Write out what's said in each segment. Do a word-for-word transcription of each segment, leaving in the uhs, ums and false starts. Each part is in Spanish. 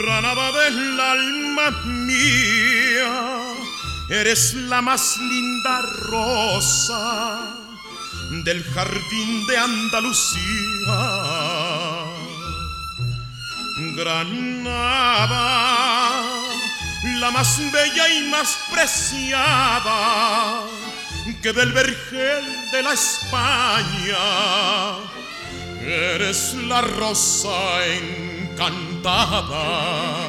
Granada del alma mía, eres la más linda rosa del jardín de Andalucía. Granada, la más bella y más preciada que del vergel de la España, eres la rosa encantada.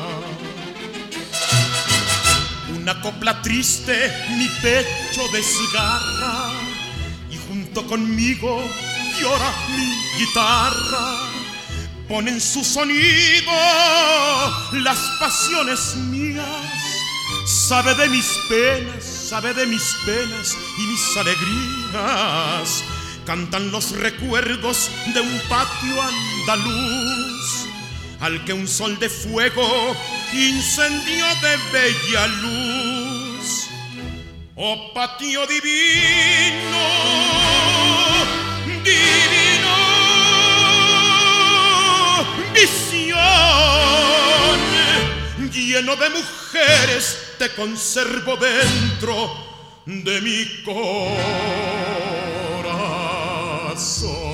Una copla triste mi pecho desgarra y junto conmigo llora mi guitarra. Pone en su sonido las pasiones mías, sabe de mis penas, sabe de mis penas y mis alegrías. Cantan los recuerdos de un patio andaluz al que un sol de fuego incendió de bella luz. Oh patio divino, divino, visión, lleno de mujeres te conservo dentro de mi corazón.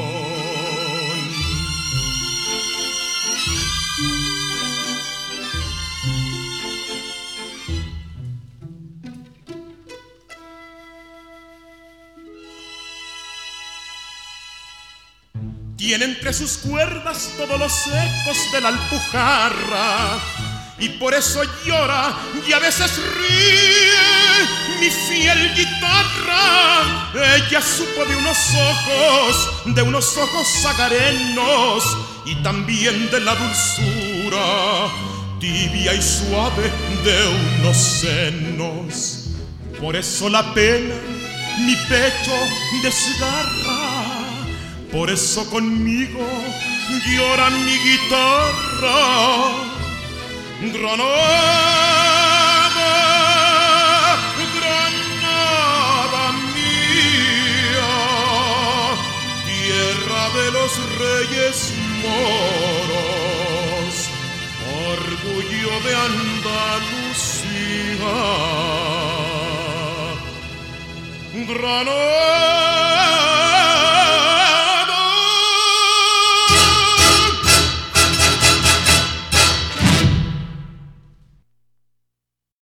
Tiene entre sus cuerdas todos los ecos de la Alpujarra y por eso llora y a veces ríe mi fiel guitarra. Ella supo de unos ojos, de unos ojos sagarenos y también de la dulzura tibia y suave de unos senos. Por eso la pena mi pecho desgarra, por eso conmigo llora mi guitarra. Granada, Granada mía, tierra de los reyes moros, orgullo de Andalucía. Granada,